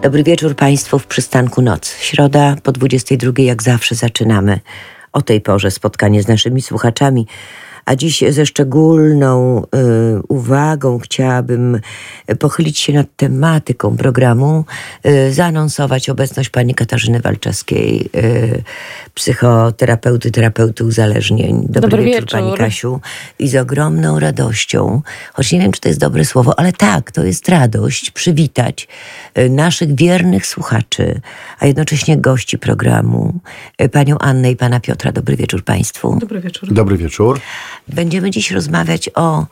Dobry wieczór Państwu w przystanku Noc. Środa po 22:00 jak zawsze zaczynamy o tej porze spotkanie z naszymi słuchaczami. A dziś ze szczególną uwagą chciałabym pochylić się nad tematyką programu, zaanonsować obecność pani Katarzyny Walczewskiej, terapeuty uzależnień. Dobry wieczór pani Kasiu. I z ogromną radością, choć nie wiem, czy to jest dobre słowo, ale tak, to jest radość przywitać naszych wiernych słuchaczy, a jednocześnie gości programu, panią Annę i pana Piotra. Dobry wieczór państwu. Dobry wieczór. Dobry wieczór. Będziemy dziś rozmawiać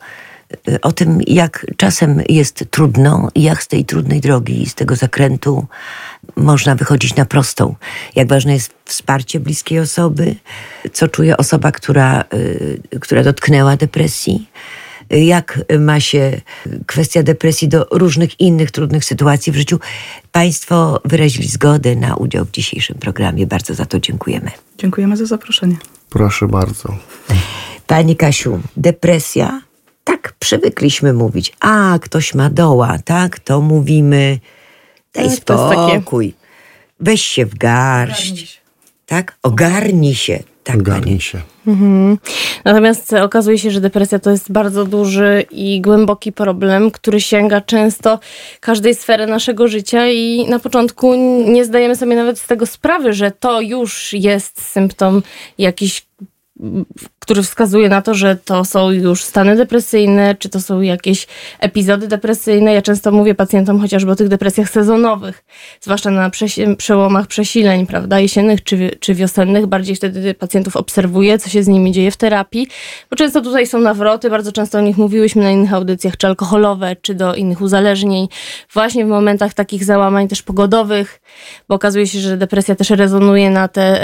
o tym, jak czasem jest trudno i jak z tej trudnej drogi, z tego zakrętu można wychodzić na prostą. Jak ważne jest wsparcie bliskiej osoby, co czuje osoba, która dotknęła depresji. Jak ma się kwestia depresji do różnych innych trudnych sytuacji w życiu. Państwo wyrazili zgodę na udział w dzisiejszym programie. Bardzo za to dziękujemy. Dziękujemy za zaproszenie. Proszę bardzo. Pani Kasiu, depresja? Tak przywykliśmy mówić. A, ktoś ma doła, tak? To mówimy, daj spokój. Weź się w garść. Tak? Ogarnij się. Tak, Ogarnij się. Mhm. Natomiast okazuje się, że depresja to jest bardzo duży i głęboki problem, który sięga często każdej sfery naszego życia i na początku nie zdajemy sobie nawet z tego sprawy, że to już jest symptom jakiś, który wskazuje na to, że to są już stany depresyjne, czy to są jakieś epizody depresyjne. Ja często mówię pacjentom chociażby o tych depresjach sezonowych, zwłaszcza na przełomach przesileń, prawda, jesiennych czy wiosennych. Bardziej wtedy pacjentów obserwuję, co się z nimi dzieje w terapii, bo często tutaj są nawroty, bardzo często o nich mówiłyśmy na innych audycjach, czy alkoholowe, czy do innych uzależnień. Właśnie w momentach takich załamań też pogodowych, bo okazuje się, że depresja też rezonuje na te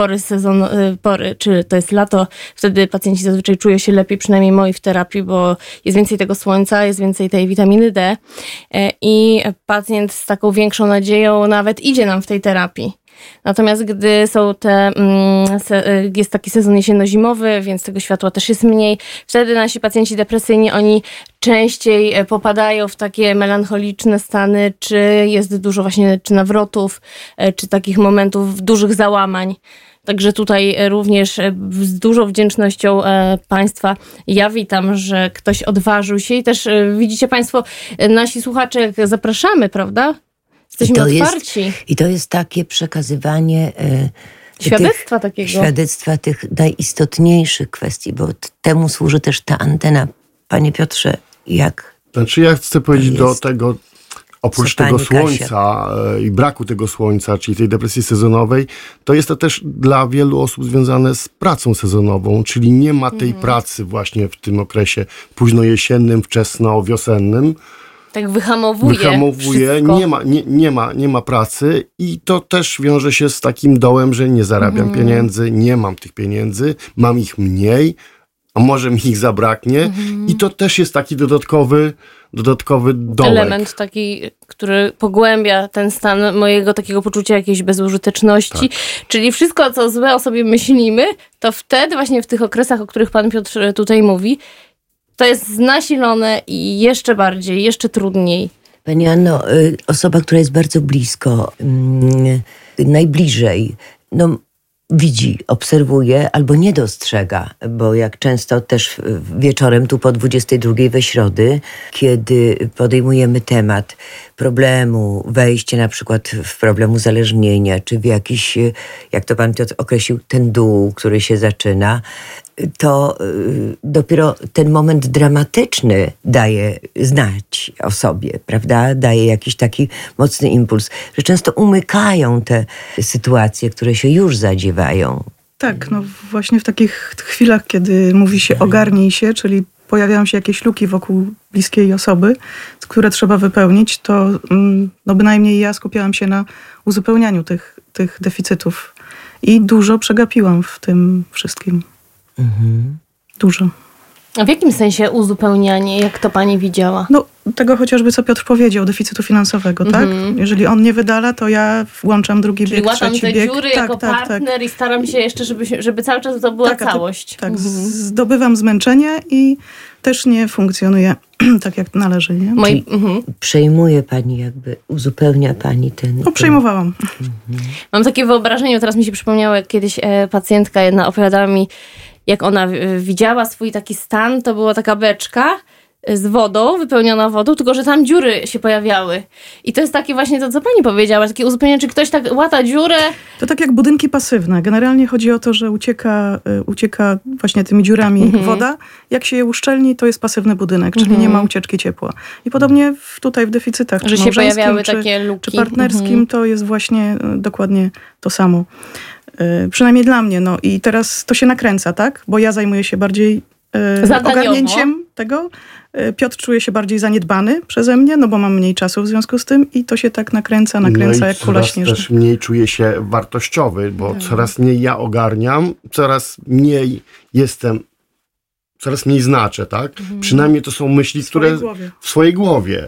pory, czy to jest lato. Wtedy pacjenci zazwyczaj czują się lepiej, przynajmniej moi w terapii, bo jest więcej tego słońca, jest więcej tej witaminy D i pacjent z taką większą nadzieją nawet idzie nam w tej terapii. Natomiast gdy są jest taki sezon jesienno-zimowy, więc tego światła też jest mniej, wtedy nasi pacjenci depresyjni, oni częściej popadają w takie melancholiczne stany, czy jest dużo właśnie czy nawrotów, czy takich momentów dużych załamań. Także tutaj również z dużą wdzięcznością Państwa ja witam, że ktoś odważył się i też widzicie Państwo, nasi słuchacze, jak zapraszamy, prawda? Jesteśmy otwarci. I to jest takie przekazywanie świadectwa tych najistotniejszych kwestii, bo temu służy też ta antena. Panie Piotrze, jak? Znaczy ja chcę powiedzieć do tego, oprócz tego słońca i braku tego słońca, czyli tej depresji sezonowej, to jest to też dla wielu osób związane z pracą sezonową, czyli nie ma tej pracy właśnie w tym okresie późnojesiennym, wczesno-wiosennym. Tak wyhamowuje nie ma pracy i to też wiąże się z takim dołem, że nie zarabiam pieniędzy, nie mam tych pieniędzy, mam ich mniej, a może mi ich zabraknie i to też jest taki dodatkowy dołek. Element taki, który pogłębia ten stan mojego takiego poczucia jakiejś bezużyteczności. Tak. Czyli wszystko, co złe o sobie myślimy, to wtedy właśnie w tych okresach, o których pan Piotr tutaj mówi, to jest nasilone i jeszcze bardziej, jeszcze trudniej. Pani Anno, osoba, która jest bardzo blisko, najbliżej, widzi, obserwuje albo nie dostrzega, bo jak często też wieczorem tu po 22:00 we środy, kiedy podejmujemy temat problemu, wejście na przykład w problem uzależnienia, czy w jakiś, jak to pan Piotr określił, ten dół, który się zaczyna, to dopiero ten moment dramatyczny daje znać o sobie, prawda? Daje jakiś taki mocny impuls, że często umykają te sytuacje, które się już zadziewają. Tak, właśnie w takich chwilach, kiedy mówi się ogarnij się, czyli pojawiają się jakieś luki wokół bliskiej osoby, które trzeba wypełnić, to bynajmniej ja skupiałam się na uzupełnianiu tych deficytów i dużo przegapiłam w tym wszystkim. Dużo. A w jakim sensie uzupełnianie? Jak to pani widziała? No, tego chociażby, co Piotr powiedział, deficytu finansowego, tak? Jeżeli on nie wydala, to ja włączam drugi Czyli bieg, łatam trzeci te bieg. dziury jako partner i staram się jeszcze, żeby cały czas to była całość. Zdobywam zmęczenie i też nie funkcjonuje tak, jak należy. Nie? Przejmuje pani jakby, uzupełnia pani ten... No, przejmowałam. Mam takie wyobrażenie, teraz mi się przypomniało, jak kiedyś pacjentka jedna opowiadała mi, jak ona widziała swój taki stan, to była taka beczka z wodą, wypełniona wodą, tylko że tam dziury się pojawiały. I to jest takie właśnie to, co pani powiedziała, takie uzupełnienie, czy ktoś tak łata dziurę. To tak jak budynki pasywne. Generalnie chodzi o to, że ucieka właśnie tymi dziurami woda. Jak się je uszczelni, to jest pasywny budynek, czyli nie ma ucieczki ciepła. I podobnie tutaj w deficytach, że czy się pojawiały czy, takie luki. Czy partnerskim, to jest właśnie dokładnie to samo. Przynajmniej dla mnie. No i teraz to się nakręca, tak? Bo ja zajmuję się bardziej ogarnięciem tego. Piotr czuje się bardziej zaniedbany przeze mnie, no bo mam mniej czasu w związku z tym i to się tak nakręca jak kula śnieżna. Też mniej czuję się wartościowy, bo coraz mniej ja ogarniam, coraz mniej jestem, coraz mniej znaczę, tak? Przynajmniej to są myśli, które w swojej głowie.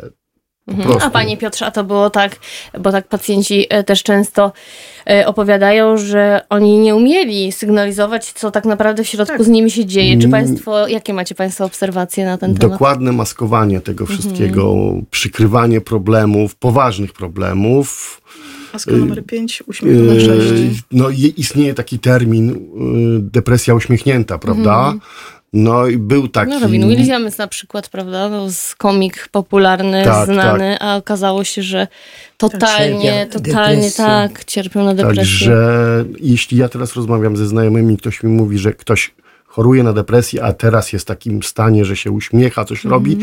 A panie Piotrze, a to było tak, bo tak pacjenci też często opowiadają, że oni nie umieli sygnalizować, co tak naprawdę w środku z nimi się dzieje. Czy jakie macie państwo obserwacje na ten temat? Dokładne maskowanie tego wszystkiego, przykrywanie problemów, poważnych problemów. Maska numer 5, uśmiech numer 6. No istnieje taki termin depresja uśmiechnięta, prawda? No i był taki... No Robin Williams na przykład, prawda? No, komik popularny, znany, a okazało się, że totalnie cierpią na depresję. Także jeśli ja teraz rozmawiam ze znajomymi, ktoś mi mówi, że ktoś choruje na depresję, a teraz jest w takim stanie, że się uśmiecha, coś robi,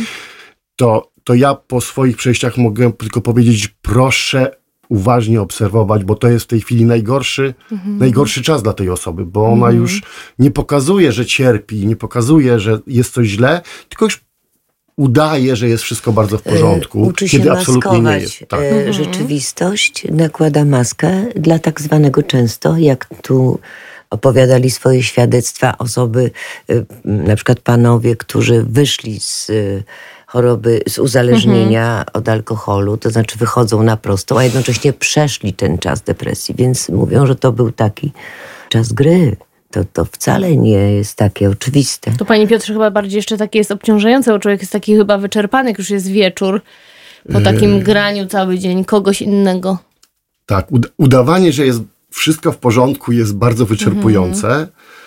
to ja po swoich przejściach mogę tylko powiedzieć, proszę uważnie obserwować, bo to jest w tej chwili najgorszy czas dla tej osoby, bo ona już nie pokazuje, że cierpi, nie pokazuje, że jest coś źle, tylko już udaje, że jest wszystko bardzo w porządku, uczy się kiedy absolutnie nie jest. Tak. Rzeczywistość, nakłada maskę dla tak zwanego często, jak tu opowiadali swoje świadectwa osoby, na przykład panowie, którzy wyszli z choroby, z uzależnienia od alkoholu, to znaczy wychodzą na prostą, a jednocześnie przeszli ten czas depresji, więc mówią, że to był taki czas gry. To wcale nie jest takie oczywiste. To panie Piotrze chyba bardziej jeszcze takie jest obciążające, bo człowiek jest taki chyba wyczerpany, jak już jest wieczór, po takim graniu cały dzień kogoś innego. Tak, udawanie, że jest wszystko w porządku, jest bardzo wyczerpujące.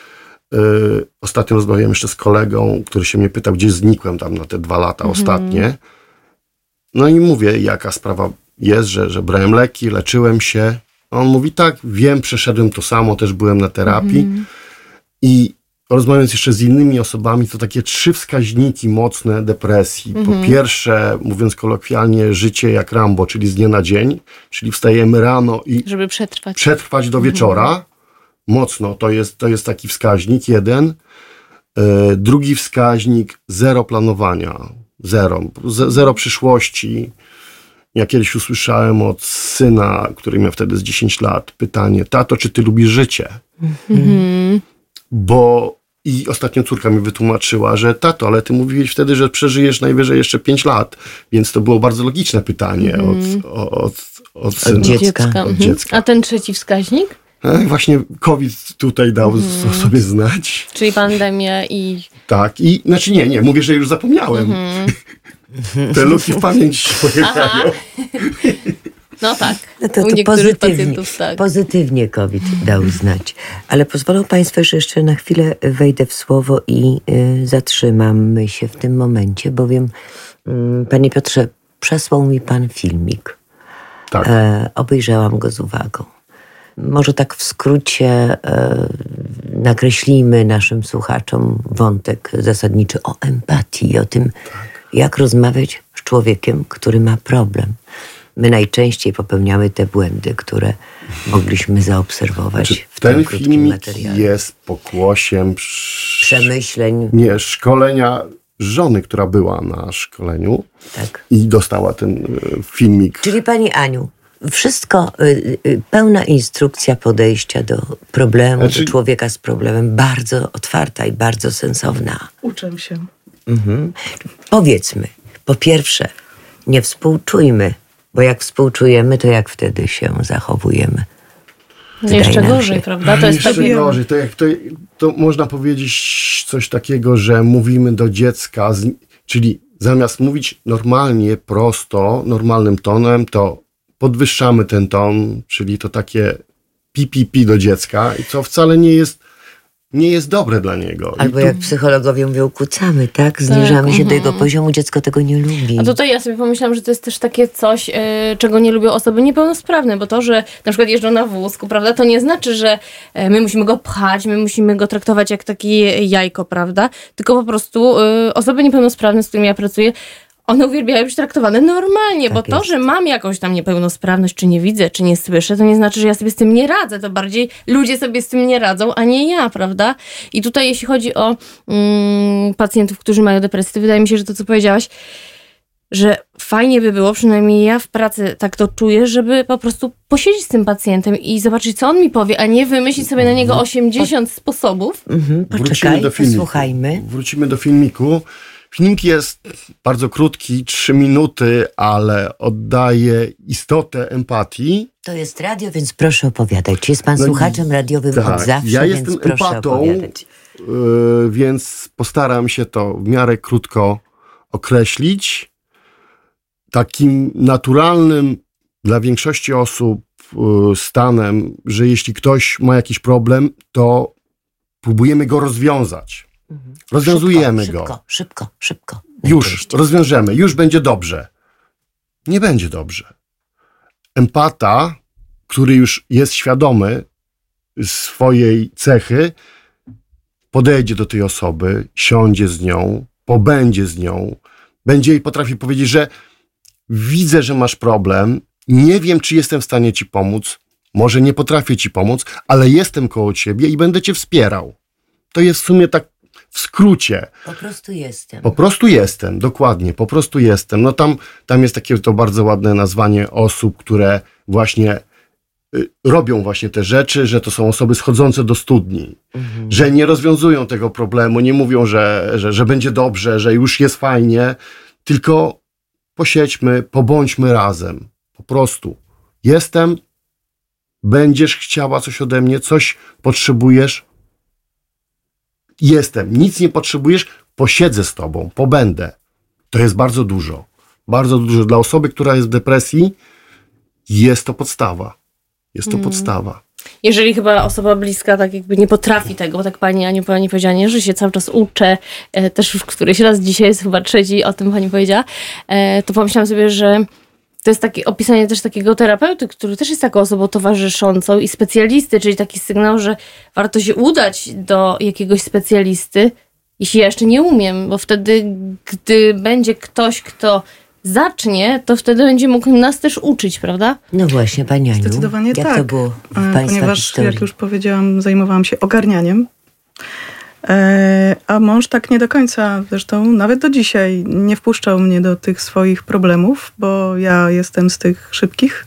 Ostatnio rozmawiałem jeszcze z kolegą, który się mnie pytał, gdzie znikłem tam na te 2 lata ostatnie. No i mówię, jaka sprawa jest, że brałem leki, leczyłem się. A on mówi, tak, wiem, przeszedłem to samo, też byłem na terapii. I rozmawiając jeszcze z innymi osobami, to takie 3 wskaźniki mocne depresji. Po pierwsze, mówiąc kolokwialnie, życie jak Rambo, czyli z dnia na dzień, czyli wstajemy rano i żeby przetrwać do wieczora. Mocno, to jest taki wskaźnik, 1. Drugi wskaźnik, 0 planowania. Zero przyszłości. Ja kiedyś usłyszałem od syna, który miał wtedy z 10 lat, pytanie, tato, czy ty lubisz życie? I ostatnio córka mi wytłumaczyła, że tato, ale ty mówiłeś wtedy, że przeżyjesz najwyżej jeszcze 5 lat. Więc to było bardzo logiczne pytanie od syna. Od dziecka. Od dziecka. A ten trzeci wskaźnik? Właśnie COVID tutaj dał sobie znać. Czyli pandemia i... Tak, znaczy nie, mówię, że już zapomniałem. Te luki w pamięć się pojawiają. No tak, no to u niektórych pacjentów tak. Pozytywnie COVID dał znać. Ale pozwolą państwo, że jeszcze na chwilę wejdę w słowo i zatrzymamy się w tym momencie, bowiem panie Piotrze, przesłał mi pan filmik. Tak. Obejrzałam go z uwagą. Może tak w skrócie nakreślimy naszym słuchaczom wątek zasadniczy o empatii, o tym, jak rozmawiać z człowiekiem, który ma problem. My najczęściej popełniamy te błędy, które mogliśmy zaobserwować w tym krótkim materiale. Filmik jest pokłosiem przemyśleń. Nie, szkolenia żony, która była na szkoleniu i dostała ten filmik. Czyli pani Aniu, wszystko, pełna instrukcja podejścia do problemu, do człowieka z problemem, bardzo otwarta i bardzo sensowna. Uczę się. Powiedzmy, po pierwsze, nie współczujmy, bo jak współczujemy, to jak wtedy się zachowujemy? Jeszcze gorzej, prawda? To jest jeszcze gorzej. To można powiedzieć coś takiego, że mówimy do dziecka, czyli zamiast mówić normalnie, prosto, normalnym tonem, to podwyższamy ten ton, czyli to takie pi do dziecka, i co wcale nie jest dobre dla niego. Albo jak psychologowie mówią, kucamy, tak? Zniżamy się do jego poziomu, dziecko tego nie lubi. A tutaj ja sobie pomyślałam, że to jest też takie coś, czego nie lubią osoby niepełnosprawne, bo to, że na przykład jeżdżą na wózku, prawda, to nie znaczy, że my musimy go pchać, my musimy go traktować jak takie jajko, prawda? Tylko po prostu osoby niepełnosprawne, z którymi ja pracuję, one uwielbiają być traktowane normalnie, Tak bo to, że mam jakąś tam niepełnosprawność, czy nie widzę, czy nie słyszę, to nie znaczy, że ja sobie z tym nie radzę. To bardziej ludzie sobie z tym nie radzą, a nie ja, prawda? I tutaj jeśli chodzi o pacjentów, którzy mają depresję, to wydaje mi się, że to, co powiedziałaś, że fajnie by było, przynajmniej ja w pracy tak to czuję, żeby po prostu posiedzieć z tym pacjentem i zobaczyć, co on mi powie, a nie wymyślić sobie na niego 80 sposobów. Poczekaj, posłuchajmy. Wrócimy do filmiku. Filmik jest bardzo krótki, 3 minuty, ale oddaje istotę empatii. To jest radio, więc proszę opowiadać. Czy jest pan słuchaczem radiowym od zawsze, ja więc jestem proszę empatą, opowiadać. Więc postaram się to w miarę krótko określić. Takim naturalnym dla większości osób stanem, że jeśli ktoś ma jakiś problem, to próbujemy go rozwiązać. Rozwiązujemy go. Szybko. Już rozwiążemy, już będzie dobrze. Nie będzie dobrze. Empata, który już jest świadomy swojej cechy, podejdzie do tej osoby, siądzie z nią, pobędzie z nią, będzie jej potrafi powiedzieć, że widzę, że masz problem, nie wiem, czy jestem w stanie ci pomóc, może nie potrafię ci pomóc, ale jestem koło ciebie i będę cię wspierał. To jest w sumie tak w skrócie. Po prostu jestem. Dokładnie, po prostu jestem. No tam jest takie to bardzo ładne nazwanie osób, które właśnie robią właśnie te rzeczy, że to są osoby schodzące do studni, że nie rozwiązują tego problemu, nie mówią, że będzie dobrze, że już jest fajnie, tylko posiedźmy, pobądźmy razem. Po prostu. Jestem, będziesz chciała coś ode mnie, coś potrzebujesz, jestem, nic nie potrzebujesz, posiedzę z tobą, pobędę. To jest bardzo dużo. Bardzo dużo. Dla osoby, która jest w depresji, jest to podstawa. Jest to podstawa. Jeżeli chyba osoba bliska tak jakby nie potrafi tego, bo tak pani Aniu powiedziała, nie, że się cały czas uczę, też już któryś raz dzisiaj jest chyba trzeci, o tym pani powiedziała, to pomyślałam sobie, że to jest takie opisanie też takiego terapeuty, który też jest taką osobą towarzyszącą i specjalisty, czyli taki sygnał, że warto się udać do jakiegoś specjalisty, jeśli ja jeszcze nie umiem, bo wtedy, gdy będzie ktoś, kto zacznie, to wtedy będzie mógł nas też uczyć, prawda? No właśnie, pani Aniu. Zdecydowanie jak tak. to było w państwa ponieważ, historii? jak już powiedziałam, zajmowałam się ogarnianiem. A mąż tak nie do końca, zresztą nawet do dzisiaj, nie wpuszczał mnie do tych swoich problemów, bo ja jestem z tych szybkich.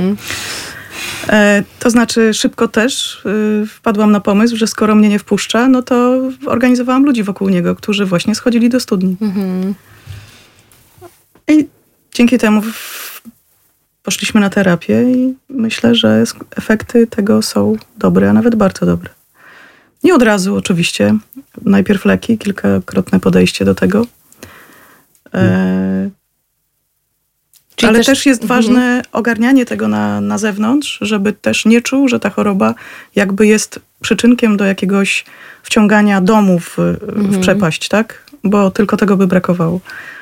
To znaczy szybko też wpadłam na pomysł, że skoro mnie nie wpuszcza, no to organizowałam ludzi wokół niego, którzy właśnie schodzili do studni. I dzięki temu poszliśmy na terapię i myślę, że efekty tego są dobre, a nawet bardzo dobre. Nie od razu oczywiście. Najpierw leki, kilkakrotne podejście do tego. Ale też jest ważne ogarnianie tego na zewnątrz, żeby też nie czuł, że ta choroba jakby jest przyczynkiem do jakiegoś wciągania domu w przepaść, tak? Bo tylko tego by brakowało.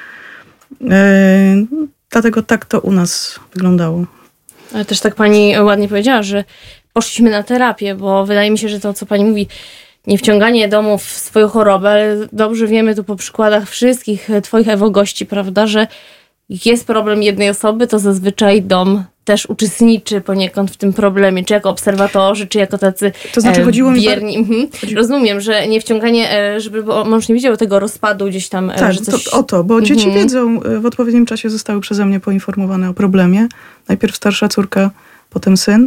Dlatego tak to u nas wyglądało. Ale też tak pani ładnie powiedziała, że poszliśmy na terapię, bo wydaje mi się, że to, co pani mówi, nie wciąganie domu w swoją chorobę, ale dobrze wiemy tu po przykładach wszystkich twoich Ewo gości, prawda, że jest problem jednej osoby, to zazwyczaj dom też uczestniczy poniekąd w tym problemie, czy jako obserwatorzy, czy jako tacy To znaczy chodziło mi... wierni. Rozumiem, że nie wciąganie, żeby mąż nie widział tego rozpadu gdzieś tam, Tak, że coś... o to, bo dzieci wiedzą, w odpowiednim czasie zostały przeze mnie poinformowane o problemie. Najpierw starsza córka, potem syn.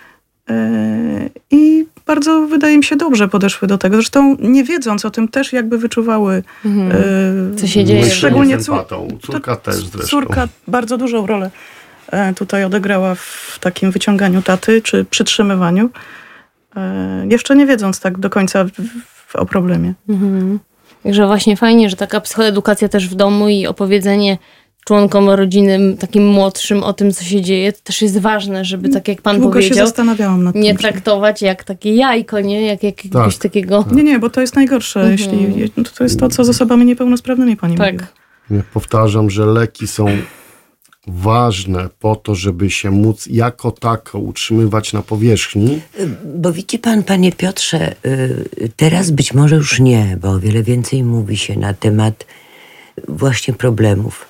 I bardzo, wydaje mi się, dobrze podeszły do tego. Zresztą nie wiedząc o tym też jakby wyczuwały, co się dzieje. Szczególnie córka też zresztą. Córka bardzo dużą rolę tutaj odegrała w takim wyciąganiu taty, czy przytrzymywaniu. Jeszcze nie wiedząc tak do końca o problemie. Także właśnie fajnie, że taka psychoedukacja też w domu i opowiedzenie członkom rodziny, takim młodszym o tym, co się dzieje, to też jest ważne, żeby tak jak pan Długo powiedział, się zastanawiałam nad tym. nie traktować jak takie jajko, nie? Jak jakiegoś takiego... Nie, bo to jest najgorsze. To jest to, co z osobami niepełnosprawnymi pani Tak. mówiła. Ja powtarzam, że leki są ważne po to, żeby się móc jako tako utrzymywać na powierzchni. Bo widzi pan, panie Piotrze, teraz być może już nie, bo o wiele więcej mówi się na temat właśnie problemów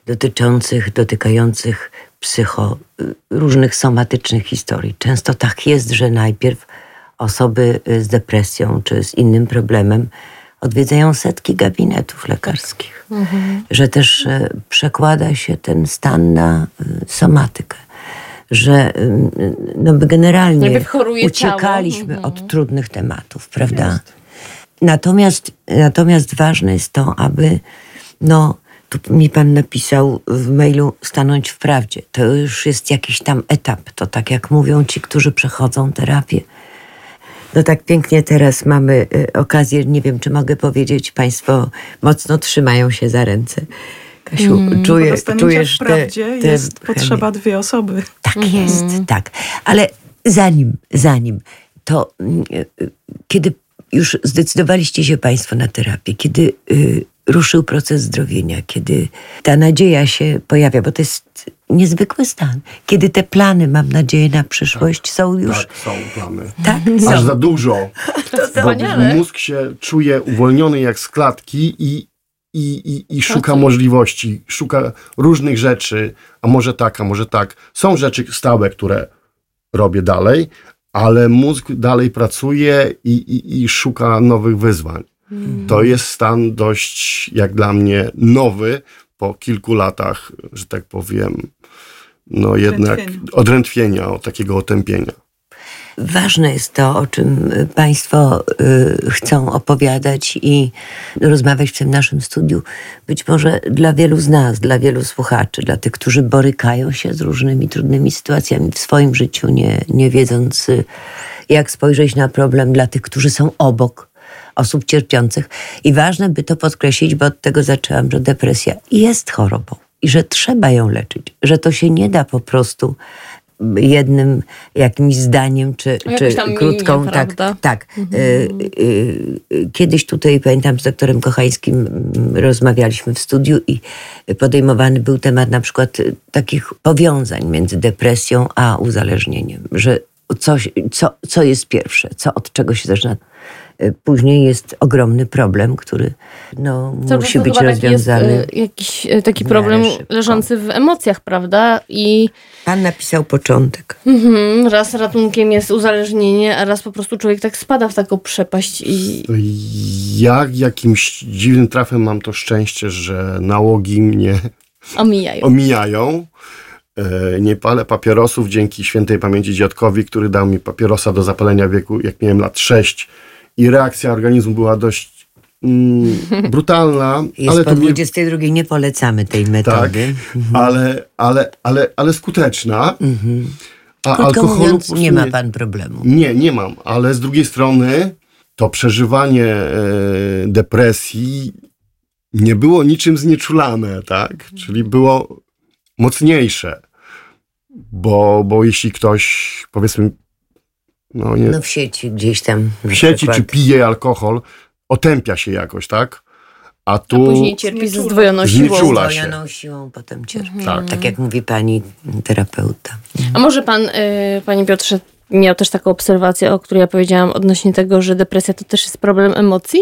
dotykających różnych somatycznych historii. Często tak jest, że najpierw osoby z depresją czy z innym problemem odwiedzają setki gabinetów lekarskich. Że też przekłada się ten stan na somatykę. Że my generalnie uciekaliśmy od trudnych tematów, prawda? Natomiast ważne jest to, aby tu mi pan napisał w mailu stanąć w prawdzie. To już jest jakiś tam etap. To tak jak mówią ci, którzy przechodzą terapię. Tak pięknie teraz mamy okazję, nie wiem, czy mogę powiedzieć, państwo mocno trzymają się za ręce. Kasiu, czujesz w prawdzie jest potrzeba 2 osoby. Tak jest, tak. Ale zanim, to kiedy już zdecydowaliście się państwo na terapię, kiedy ruszył proces zdrowienia, kiedy ta nadzieja się pojawia, bo to jest niezwykły stan. Kiedy te plany, mam nadzieję, na przyszłość są już... Tak, są plany. Tak, Aż za dużo. Wspaniale. Bo mózg się czuje uwolniony jak z klatki i szuka możliwości, szuka różnych rzeczy, a może tak. Są rzeczy stałe, które robię dalej, ale mózg dalej pracuje i szuka nowych wyzwań. To jest stan dość, jak dla mnie, nowy po kilku latach, że tak powiem, jednak odrętwienia, takiego otępienia. Ważne jest to, o czym państwo chcą opowiadać i rozmawiać w tym naszym studiu. Być może dla wielu z nas, dla wielu słuchaczy, dla tych, którzy borykają się z różnymi trudnymi sytuacjami w swoim życiu, nie wiedząc, jak spojrzeć na problem, dla tych, którzy są obok osób cierpiących. I ważne, by to podkreślić, bo od tego zaczęłam, że depresja jest chorobą i że trzeba ją leczyć, że to się nie da po prostu jednym jakimś zdaniem, czy krótką. Tak. Kiedyś tutaj, pamiętam, z doktorem Kochańskim rozmawialiśmy w studiu i podejmowany był temat na przykład takich powiązań między depresją a uzależnieniem, że co jest pierwsze, od czego się zaczyna. Później jest ogromny problem, który musi być rozwiązany. Jest jakiś taki problem leżący w emocjach, prawda? I pan napisał początek. Raz ratunkiem jest uzależnienie, a raz po prostu człowiek tak spada w taką przepaść. Ja jakimś dziwnym trafem mam to szczęście, że nałogi mnie omijają. Nie palę papierosów dzięki świętej pamięci dziadkowi, który dał mi papierosa do zapalenia wieku, jak miałem lat 6. I reakcja organizmu była dość brutalna. Ale po 22 nie polecamy tej metody. Tak, ale skuteczna. A krótko alkoholu mówiąc, nie ma pan problemu. Nie mam, ale z drugiej strony to przeżywanie depresji nie było niczym znieczulane, tak? Czyli było mocniejsze. Bo jeśli ktoś, powiedzmy, w sieci gdzieś tam. W sieci czy pije alkohol, otępia się jakoś, tak? A później cierpi ze zdwojoną siłą. Zdwojoną siłą potem cierpi. Tak jak mówi pani terapeuta. A może pan, panie Piotrze, miał też taką obserwację, o której ja powiedziałam odnośnie tego, że depresja to też jest problem emocji?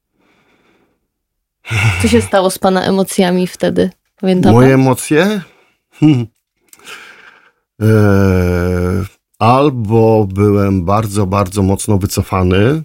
Co się stało z pana emocjami wtedy? Pamięta Moje pan? emocje? Albo byłem bardzo, bardzo mocno wycofany,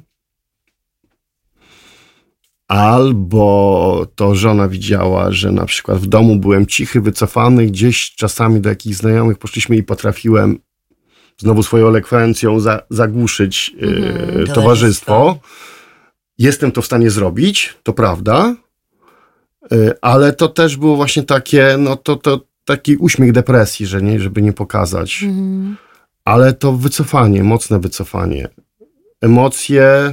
albo to żona widziała, że na przykład w domu byłem cichy, wycofany, gdzieś czasami do jakichś znajomych poszliśmy i potrafiłem znowu swoją elokwencją zagłuszyć towarzystwo. Jestem to w stanie zrobić, to prawda, ale to też było właśnie takie, no to taki uśmiech depresji, że nie, żeby nie pokazać. Ale to wycofanie, mocne wycofanie. Emocje...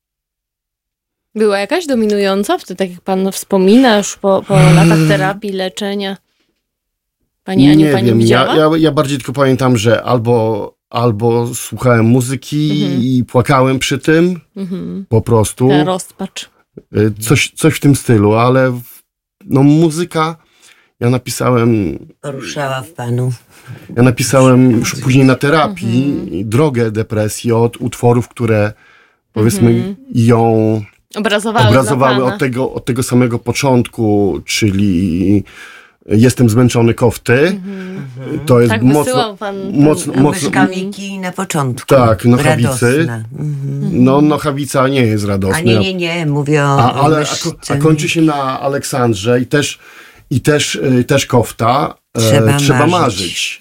Była jakaś dominująca wtedy, tak jak pan wspomina, już po latach terapii, leczenia? Pani Aniu, pani widziała? Ja bardziej tylko pamiętam, że albo słuchałem muzyki i płakałem przy tym, po prostu. Ta rozpacz. Coś w tym stylu, ale no muzyka, ja napisałem... Poruszała w panu. Ja napisałem już później na terapii drogę depresji od utworów, które powiedzmy ją obrazowały od tego samego początku, czyli Jestem zmęczony kofty. To jest tak mocno... Myszkamiki na początku. Tak, nochawicy. No, nochawica nie jest radosna. A nie, mówię o a kończy się na Aleksandrze i też kofta. Trzeba marzyć.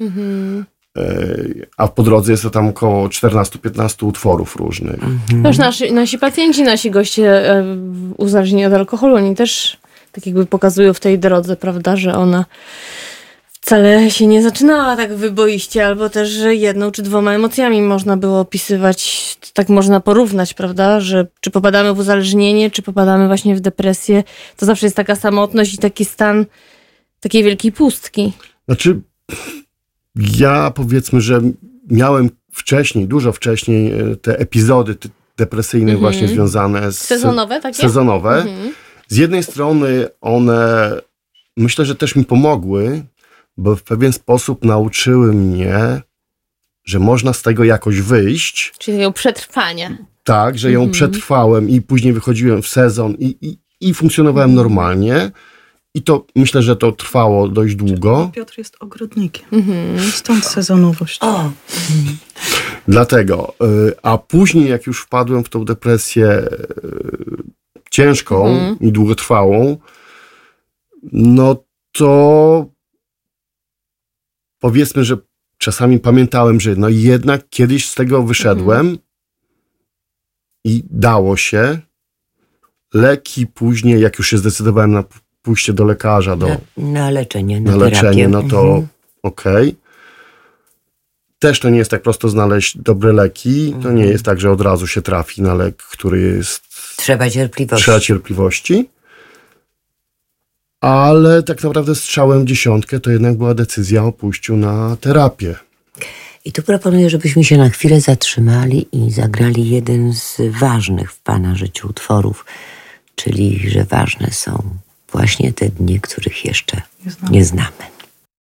A po drodze jest to tam około 14-15 utworów różnych. Też nasi pacjenci, nasi goście uzależnieni od alkoholu, oni też tak jakby pokazują w tej drodze, prawda, że ona wcale się nie zaczynała tak wyboiście, albo też, że jedną czy dwoma emocjami można było opisywać, tak można porównać, prawda, że czy popadamy w uzależnienie, czy popadamy właśnie w depresję, to zawsze jest taka samotność i taki stan takiej wielkiej pustki. Znaczy, ja powiedzmy, że miałem dużo wcześniej te epizody depresyjne właśnie związane z... Sezonowe takie? Sezonowe. Z jednej strony one, myślę, że też mi pomogły, bo w pewien sposób nauczyły mnie, że można z tego jakoś wyjść. Czyli takiego przetrwania. Tak, że ją przetrwałem i później wychodziłem w sezon i funkcjonowałem normalnie. I to myślę, że to trwało dość długo. Piotr jest ogrodnikiem. Stąd sezonowość. Dlatego. A później, jak już wpadłem w tą depresję ciężką i długotrwałą, no to powiedzmy, że czasami pamiętałem, że no jednak kiedyś z tego wyszedłem i dało się. Leki później, jak już się zdecydowałem na pójście do lekarza, na leczenie, na leczenie, no to okej. Też to nie jest tak prosto znaleźć dobre leki. To nie jest tak, że od razu się trafi na lek, który jest... Trzeba cierpliwości. Ale tak naprawdę strzałem 10 to jednak była decyzja o pójściu na terapię. I tu proponuję, żebyśmy się na chwilę zatrzymali i zagrali jeden z ważnych w pana życiu utworów, czyli że ważne są właśnie te dni, których jeszcze nie znamy.